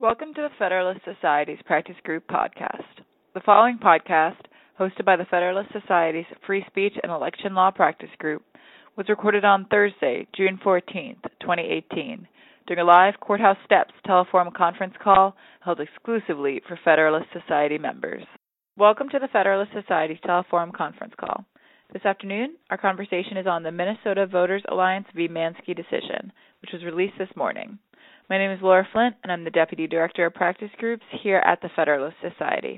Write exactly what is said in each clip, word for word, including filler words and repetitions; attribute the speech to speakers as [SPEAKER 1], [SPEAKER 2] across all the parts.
[SPEAKER 1] Welcome to the Federalist Society's Practice Group podcast. The following podcast, hosted by the Federalist Society's Free Speech and Election Law Practice Group, was recorded on Thursday, June fourteenth, twenty eighteen, during a live Courthouse Steps teleforum conference call held exclusively for Federalist Society members. Welcome to the Federalist Society's teleforum conference call. This afternoon, our conversation is on the Minnesota Voters Alliance v. Manski decision, which was released this morning. My name is Laura Flint, and I'm the Deputy Director of Practice Groups here at the Federalist Society.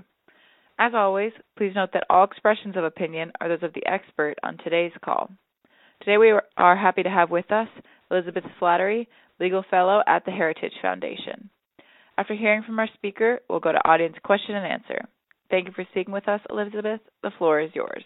[SPEAKER 1] As always, please note that all expressions of opinion are those of the expert on today's call. Today we are happy to have with us Elizabeth Slattery, Legal Fellow at the Heritage Foundation. After hearing from our speaker, we'll go to audience question and answer. Thank you for speaking with us, Elizabeth. The floor is yours.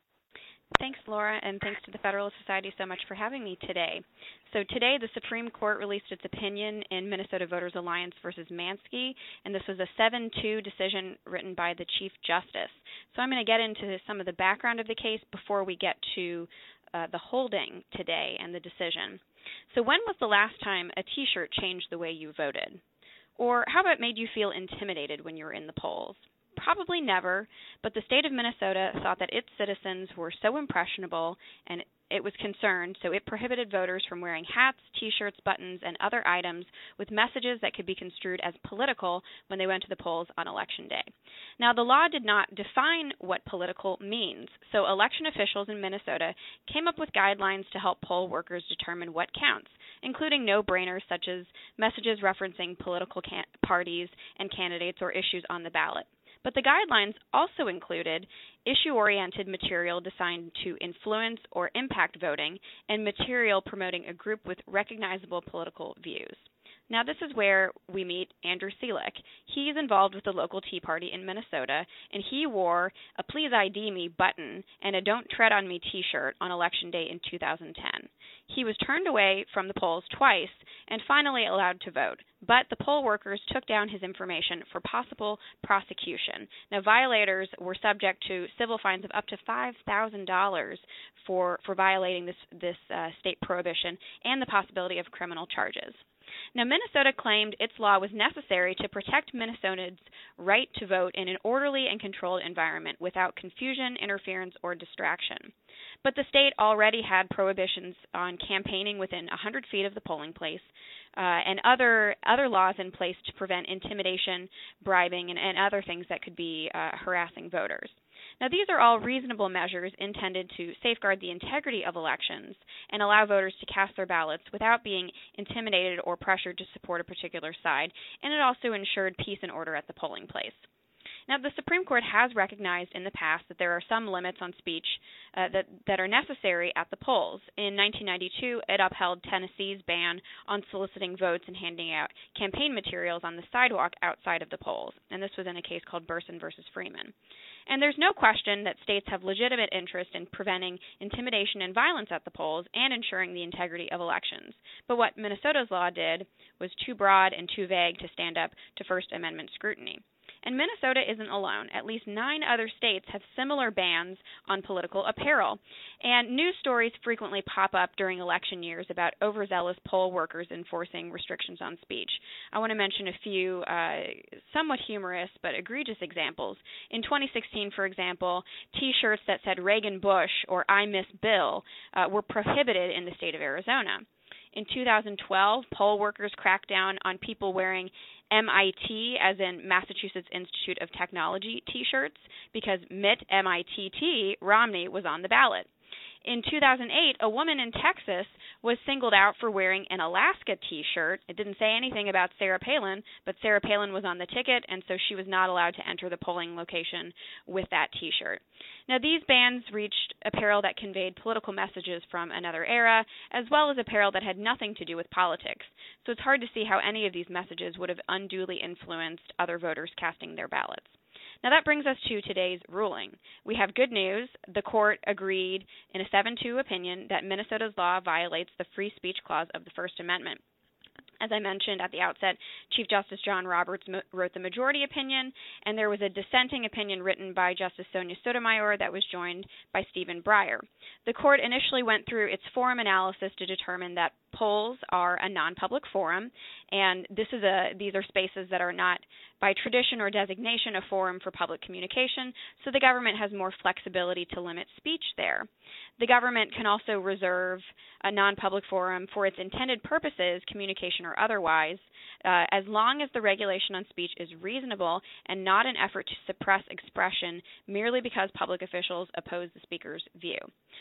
[SPEAKER 2] Thanks, Laura, and thanks to the Federalist Society so much for having me today. So today, the Supreme Court released its opinion in Minnesota Voters Alliance versus Manski, and this was a seven two decision written by the Chief Justice. So I'm going to get into some of the background of the case before we get to uh, the holding today and the decision. So when was the last time a T-shirt changed the way you voted? Or how about made you feel intimidated when you were in the polls? Probably never, but the state of Minnesota thought that its citizens were so impressionable and it was concerned, so it prohibited voters from wearing hats, T-shirts, buttons, and other items with messages that could be construed as political when they went to the polls on Election Day. Now, the law did not define what political means, so election officials in Minnesota came up with guidelines to help poll workers determine what counts, including no-brainers such as messages referencing political can- parties and candidates or issues on the ballot. But the guidelines also included issue-oriented material designed to influence or impact voting and material promoting a group with recognizable political views. Now, this is where we meet Andrew Seelick. He's involved with the local Tea Party in Minnesota, and he wore a Please I D Me button and a Don't Tread on Me T-shirt on Election Day in two thousand ten. He was turned away from the polls twice and finally allowed to vote, but the poll workers took down his information for possible prosecution. Now, violators were subject to civil fines of up to five thousand dollars for, for violating this, this uh, state prohibition and the possibility of criminal charges. Now, Minnesota claimed its law was necessary to protect Minnesotans' right to vote in an orderly and controlled environment without confusion, interference, or distraction. But the state already had prohibitions on campaigning within one hundred feet of the polling place uh, and other other laws in place to prevent intimidation, bribing, and, and other things that could be uh, harassing voters. Now, these are all reasonable measures intended to safeguard the integrity of elections and allow voters to cast their ballots without being intimidated or pressured to support a particular side, and it also ensured peace and order at the polling place. Now, the Supreme Court has recognized in the past that there are some limits on speech uh, that, that are necessary at the polls. In nineteen ninety-two, it upheld Tennessee's ban on soliciting votes and handing out campaign materials on the sidewalk outside of the polls, and this was in a case called Burson versus Freeman. And there's no question that states have legitimate interest in preventing intimidation and violence at the polls and ensuring the integrity of elections. But what Minnesota's law did was too broad and too vague to stand up to First Amendment scrutiny. And Minnesota isn't alone. At least nine other states have similar bans on political apparel. And news stories frequently pop up during election years about overzealous poll workers enforcing restrictions on speech. I want to mention a few uh, somewhat humorous but egregious examples. In twenty sixteen, for example, T-shirts that said Reagan Bush or I Miss Bill uh, were prohibited in the state of Arizona. In two thousand twelve, poll workers cracked down on people wearing M I T, as in Massachusetts Institute of Technology, T-shirts, because Mitt M I T T Romney was on the ballot. In two thousand eight, a woman in Texas was singled out for wearing an Alaska T-shirt. It didn't say anything about Sarah Palin, but Sarah Palin was on the ticket, and so she was not allowed to enter the polling location with that T-shirt. Now, these bans reached apparel that conveyed political messages from another era, as well as apparel that had nothing to do with politics. So it's hard to see how any of these messages would have unduly influenced other voters casting their ballots. Now, that brings us to today's ruling. We have good news. The court agreed in a seven two opinion that Minnesota's law violates the free speech clause of the First Amendment. As I mentioned at the outset, Chief Justice John Roberts mo- wrote the majority opinion, and there was a dissenting opinion written by Justice Sonia Sotomayor that was joined by Stephen Breyer. The court initially went through its forum analysis to determine that polls are a non-public forum, and this is a these are spaces that are not by tradition or designation a forum for public communication, so the government has more flexibility to limit speech there. The government can also reserve a non-public forum for its intended purposes, communication or otherwise, uh, as long as the regulation on speech is reasonable and not an effort to suppress expression merely because public officials oppose the speaker's view.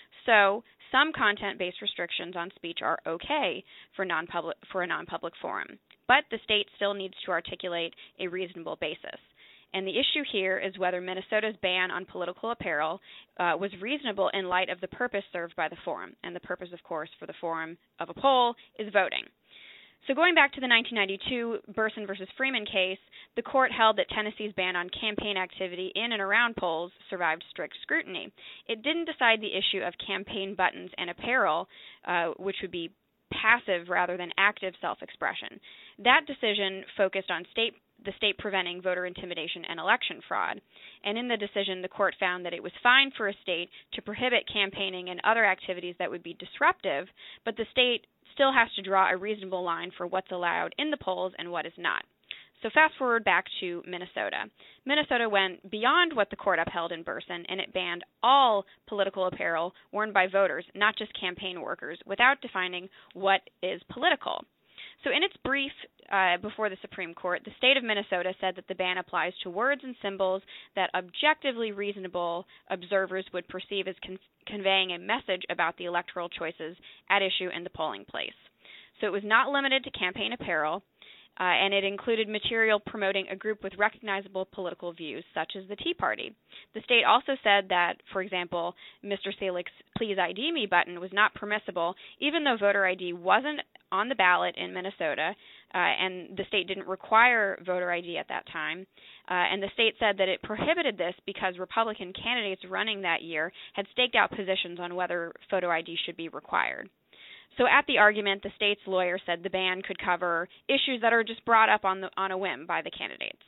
[SPEAKER 2] So, some content-based restrictions on speech are okay for non-public for a non-public forum, but the state still needs to articulate a reasonable basis. And the issue here is whether Minnesota's ban on political apparel uh, was reasonable in light of the purpose served by the forum. And the purpose, of course, for the forum of a poll is voting. So going back to the nineteen ninety-two Burson versus Freeman case, the court held that Tennessee's ban on campaign activity in and around polls survived strict scrutiny. It didn't decide the issue of campaign buttons and apparel, uh, which would be passive rather than active self-expression. That decision focused on state the state preventing voter intimidation and election fraud. And in the decision, the court found that it was fine for a state to prohibit campaigning and other activities that would be disruptive, but the state still has to draw a reasonable line for what's allowed in the polls and what is not. So fast forward back to Minnesota. Minnesota went beyond what the court upheld in Burson, and it banned all political apparel worn by voters, not just campaign workers, without defining what is political. So in its brief uh, before the Supreme Court, the state of Minnesota said that the ban applies to words and symbols that objectively reasonable observers would perceive as con- conveying a message about the electoral choices at issue in the polling place. So it was not limited to campaign apparel, uh, and it included material promoting a group with recognizable political views, such as the Tea Party. The state also said that, for example, Mister Selig's Please I D Me button was not permissible, even though voter I D wasn't on the ballot in Minnesota, uh, and the state didn't require voter I D at that time. Uh, and the state said that it prohibited this because Republican candidates running that year had staked out positions on whether photo I D should be required. So at the argument, the state's lawyer said the ban could cover issues that are just brought up on the, on a whim by the candidates.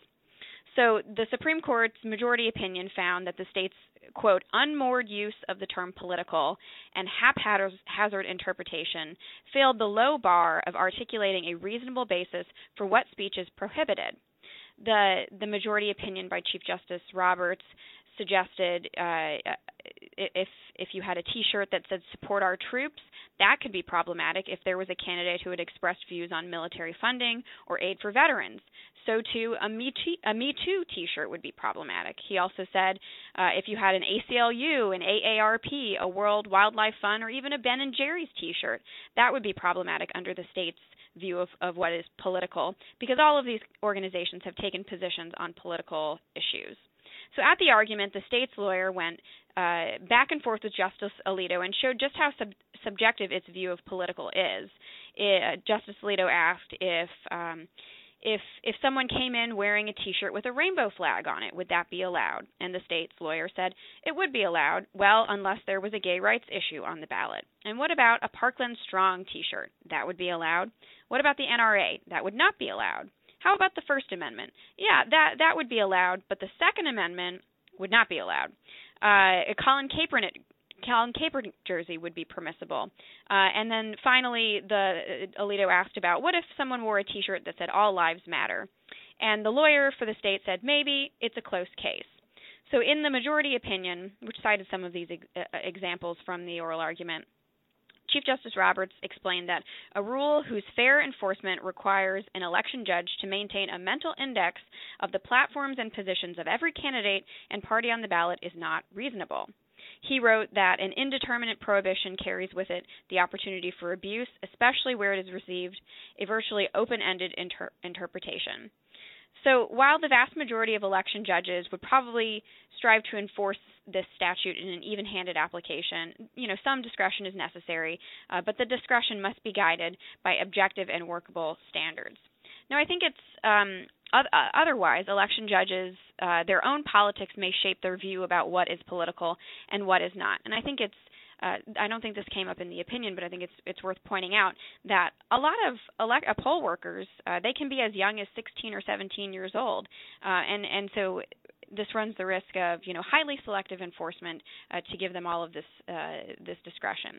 [SPEAKER 2] So the Supreme Court's majority opinion found that the state's, quote, unmoored use of the term political and haphazard interpretation failed the low bar of articulating a reasonable basis for what speech is prohibited. The, the majority opinion by Chief Justice Roberts suggested uh, if if you had a T-shirt that said "Support our troops," that could be problematic if there was a candidate who had expressed views on military funding or aid for veterans. So too, a Me Too, a Me Too T-shirt would be problematic. He also said uh, if you had an A C L U, an A A R P, a World Wildlife Fund, or even a Ben and Jerry's T-shirt, that would be problematic under the state's view of, of what is political, because all of these organizations have taken positions on political issues. So at the argument, the state's lawyer went uh, back and forth with Justice Alito and showed just how sub- subjective its view of political is. It, Justice Alito asked if um, if if someone came in wearing a T-shirt with a rainbow flag on it, would that be allowed? And the state's lawyer said it would be allowed, well, unless there was a gay rights issue on the ballot. And what about a Parkland Strong T-shirt? That would be allowed. What about the N R A? That would not be allowed. How about the First Amendment? Yeah, that that would be allowed, but the Second Amendment would not be allowed. Uh, a Colin Kaepernick, Colin Kaepernick jersey would be permissible. Uh, and then finally, the uh, Alito asked about what if someone wore a T-shirt that said "All Lives Matter," and the lawyer for the state said maybe it's a close case. So in the majority opinion, which cited some of these ex- uh, examples from the oral argument, Chief Justice Roberts explained that a rule whose fair enforcement requires an election judge to maintain a mental index of the platforms and positions of every candidate and party on the ballot is not reasonable. He wrote that an indeterminate prohibition carries with it the opportunity for abuse, especially where it has received a virtually open-ended inter- interpretation. So while the vast majority of election judges would probably strive to enforce this statute in an even-handed application, you know, some discretion is necessary, uh, but the discretion must be guided by objective and workable standards. Now, I think it's um, uh, otherwise, election judges, uh, their own politics may shape their view about what is political and what is not. And I think it's Uh, I don't think this came up in the opinion, but I think it's it's worth pointing out that a lot of elect, uh, poll workers, uh, they can be as young as sixteen or seventeen years old, uh, and and so this runs the risk of you know highly selective enforcement uh, to give them all of this uh, this discretion.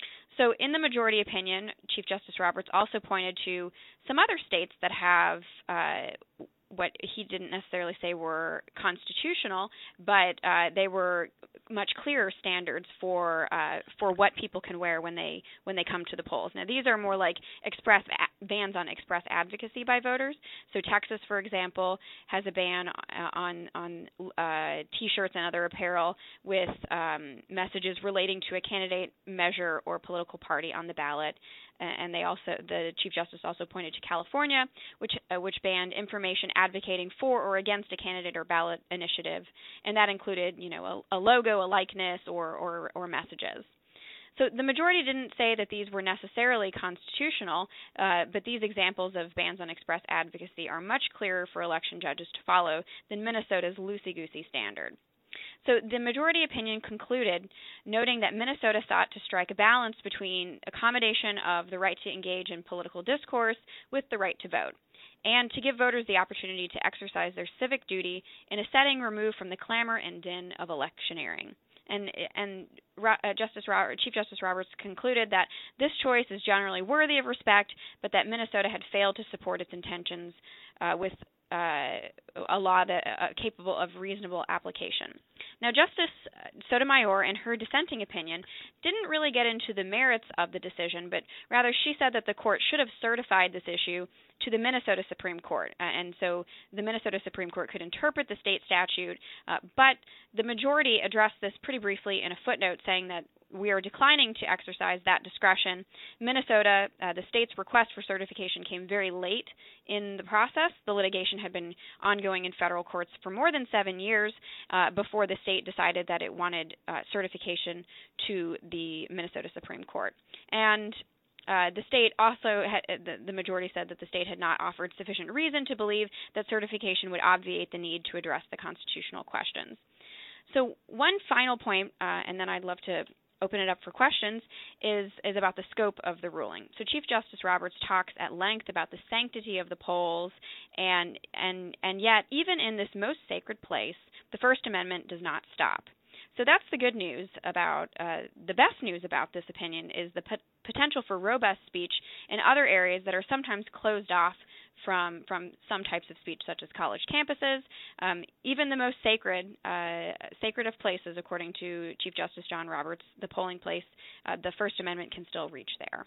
[SPEAKER 2] So in the majority opinion, Chief Justice Roberts also pointed to some other states that have uh, what he didn't necessarily say were constitutional, but uh, they were much clearer standards for uh, for what people can wear when they when they come to the polls. Now, these are more like express a- bans on express advocacy by voters. So Texas, for example, has a ban on on uh, T-shirts and other apparel with um, messages relating to a candidate, measure, or political party on the ballot. And they also, the Chief Justice also pointed to California, which uh, which banned information advocating for or against a candidate or ballot initiative, and that included, you know, a, a logo, a likeness, or, or or messages. So the majority didn't say that these were necessarily constitutional, uh, but these examples of bans on express advocacy are much clearer for election judges to follow than Minnesota's loosey-goosey standard. So the majority opinion concluded, noting that Minnesota sought to strike a balance between accommodation of the right to engage in political discourse with the right to vote, and to give voters the opportunity to exercise their civic duty in a setting removed from the clamor and din of electioneering. And, and uh, Justice Robert, Chief Justice Roberts concluded that this choice is generally worthy of respect, but that Minnesota had failed to support its intentions uh, with uh, a law that uh, capable of reasonable application. Now, Justice Sotomayor, in her dissenting opinion, didn't really get into the merits of the decision, but rather she said that the court should have certified this issue to the Minnesota Supreme Court, uh, and so the Minnesota Supreme Court could interpret the state statute, uh, but the majority addressed this pretty briefly in a footnote, saying that we are declining to exercise that discretion. Minnesota, uh, the state's request for certification came very late in the process. The litigation had been ongoing in federal courts for more than seven years uh, before the state decided that it wanted uh, certification to the Minnesota Supreme Court. And Uh, the state also, had, the, the majority said that the state had not offered sufficient reason to believe that certification would obviate the need to address the constitutional questions. So one final point, uh, and then I'd love to open it up for questions, is, is about the scope of the ruling. So Chief Justice Roberts talks at length about the sanctity of the polls, and, and, and yet, even in this most sacred place, the First Amendment does not stop. So that's the good news about, uh, the best news about this opinion is the pot- potential for robust speech in other areas that are sometimes closed off from from some types of speech, such as college campuses. Um, even the most sacred, uh, sacred of places, according to Chief Justice John Roberts, the polling place, uh, the First Amendment can still reach there.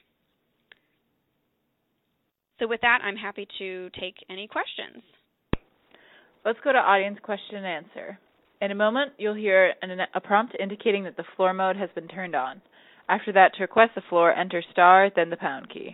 [SPEAKER 2] So with that, I'm happy to take any questions.
[SPEAKER 1] Let's go to audience question and answer. In a moment, you'll hear an, a prompt indicating that the floor mode has been turned on. After that, to request the floor, enter star, then the pound key.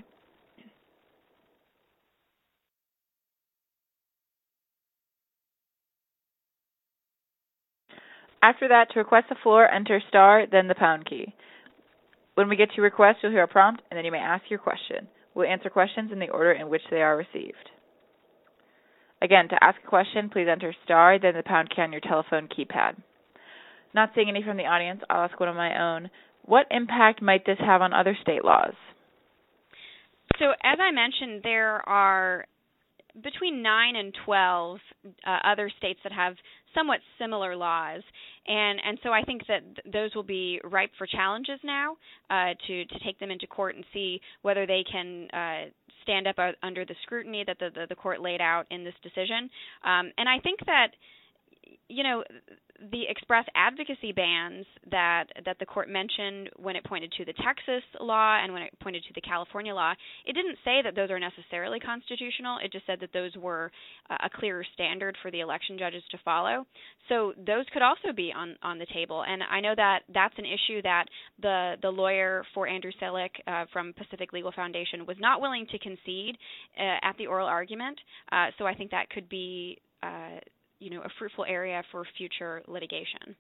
[SPEAKER 1] After that, to request the floor, enter star, then the pound key. When we get to your request, you'll hear a prompt, and then you may ask your question. We'll answer questions in the order in which they are received. Again, to ask a question, please enter star, then the pound key on your telephone keypad. Not seeing any from the audience, I'll ask one of my own. What impact might this have on other state laws?
[SPEAKER 2] So as I mentioned, there are between nine and twelve uh, other states that have somewhat similar laws, and and so I think that th- those will be ripe for challenges now uh, to to take them into court and see whether they can uh, stand up uh, under the scrutiny that the, the the court laid out in this decision. Um, and I think that, you know, the express advocacy bans that that the court mentioned when it pointed to the Texas law and when it pointed to the California law, it didn't say that those are necessarily constitutional. It just said that those were uh, a clearer standard for the election judges to follow. So those could also be on, on the table. And I know that that's an issue that the, the lawyer for Andrew Selick uh, from Pacific Legal Foundation was not willing to concede uh, at the oral argument. Uh, so I think that could be uh, you know, a fruitful area for future litigation.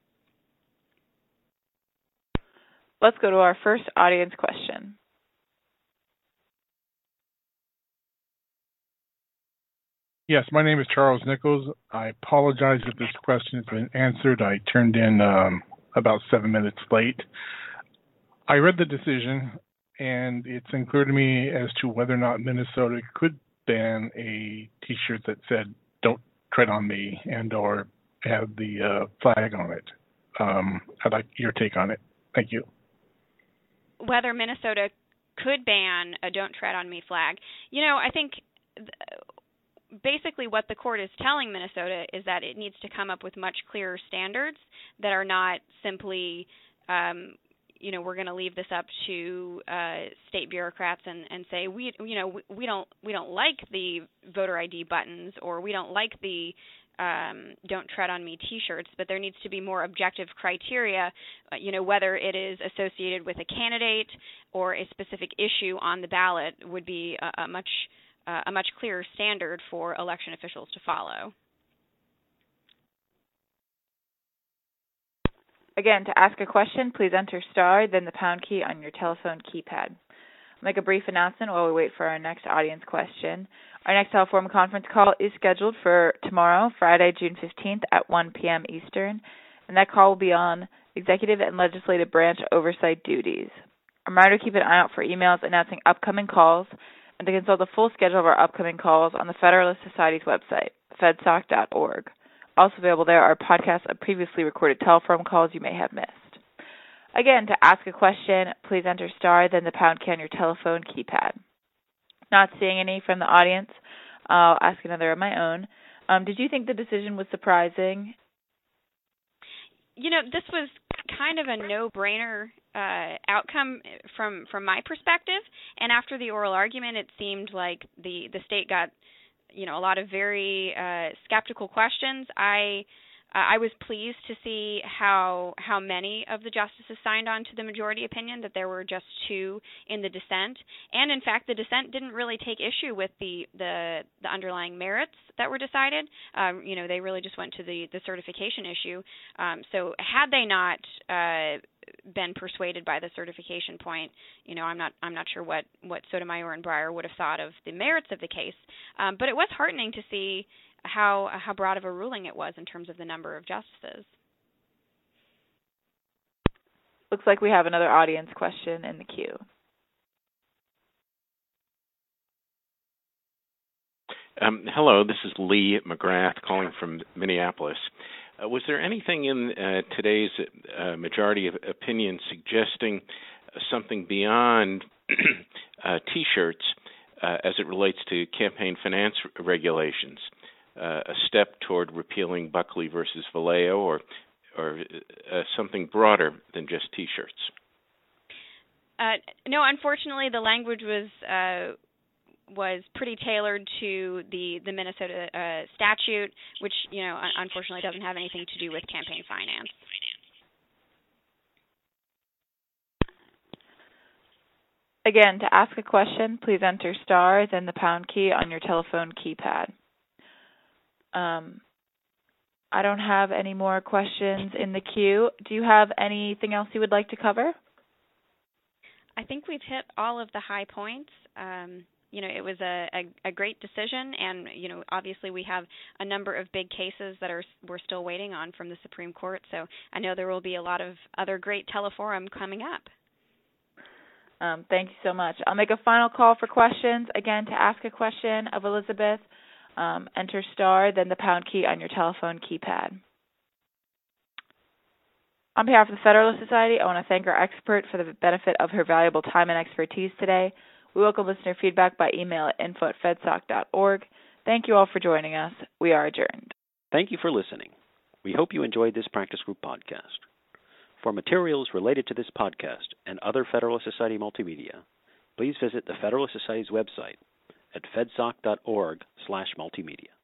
[SPEAKER 1] Let's go to our first audience question.
[SPEAKER 3] Yes, my name is Charles Nichols. I apologize if this question has been answered. I turned in um, about seven minutes late. I read the decision, and it's unclear to me as to whether or not Minnesota could ban a T-shirt that said, "Don't tread on me," and or have the uh, flag on it. Um, I'd like your take on it. Thank you.
[SPEAKER 2] whether Minnesota could ban a "Don't Tread on Me" flag. You know, I think th- basically what the court is telling Minnesota is that it needs to come up with much clearer standards that are not simply, um, you know, we're going to leave this up to uh, state bureaucrats and, and say we, you know, we, we don't we don't like the voter I D buttons, or we don't like the um, "Don't Tread on Me" T-shirts, but there needs to be more objective criteria, uh, you know, whether it is associated with a candidate or a specific issue on the ballot would be a, a much uh, a much clearer standard for election officials to follow.
[SPEAKER 1] Again, to ask a question, please enter star, then the pound key on your telephone keypad. I'll make a brief announcement while we wait for our next audience question. Our next Teleforum conference call is scheduled for tomorrow, Friday, June fifteenth at one p.m. Eastern, and that call will be on executive and legislative branch oversight duties. A reminder to keep an eye out for emails announcing upcoming calls and to consult the full schedule of our upcoming calls on the Federalist Society's website, fedsoc dot org. Also available there are podcasts of previously recorded Teleforum calls you may have missed. Again, to ask a question, please enter star, then the pound key on your telephone keypad. Not seeing any from the audience, I'll ask another of my own. Um, did you think the decision was surprising?
[SPEAKER 2] You know, this was kind of a no-brainer uh, outcome from from my perspective. And after the oral argument, it seemed like the, the state got, you know, a lot of very uh, skeptical questions. I uh, I was pleased to see how how many of the justices signed on to the majority opinion, that there were just two in the dissent. And in fact, the dissent didn't really take issue with the the, the underlying merits that were decided. Um, you know, they really just went to the, the certification issue. Um, so had they not uh, been persuaded by the certification point, you know, I'm not I'm not sure what, what Sotomayor and Breyer would have thought of the merits of the case. Um, but it was heartening to see how how broad of a ruling it was in terms of the number of justices.
[SPEAKER 1] Looks like we have another audience question in the queue.
[SPEAKER 4] Um, hello, this is Lee McGrath calling from Minneapolis. Uh, was there anything in uh, today's uh, majority of opinion suggesting uh, something beyond uh, T-shirts uh, as it relates to campaign finance regulations, uh, a step toward repealing Buckley versus Vallejo, or or uh, something broader than just T-shirts?
[SPEAKER 2] Uh, no, unfortunately, the language was uh, was pretty tailored to the the Minnesota uh, statute, which, you know, unfortunately doesn't have anything to do with campaign finance.
[SPEAKER 1] Again, to ask a question, please enter star, then the pound key on your telephone keypad. Um, I don't have any more questions in the queue. Do you have anything else you would like to cover?
[SPEAKER 2] I think we've hit all of the high points. Um, you know, it was a, a, a great decision, and, you know, obviously we have a number of big cases that are we're still waiting on from the Supreme Court, so I know there will be a lot of other great Teleforum coming up.
[SPEAKER 1] Um, thank you so much. I'll make a final call for questions. Again, to ask a question of Elizabeth, um, enter star, then the pound key on your telephone keypad. On behalf of the Federalist Society, I want to thank our expert for the benefit of her valuable time and expertise today. We welcome listener feedback by email at info at fedsoc dot org. Thank you all for joining us. We are adjourned.
[SPEAKER 5] Thank you for listening. We hope you enjoyed this practice group podcast. For materials related to this podcast and other Federalist Society multimedia, please visit the Federalist Society's website at fedsoc dot org slash multimedia.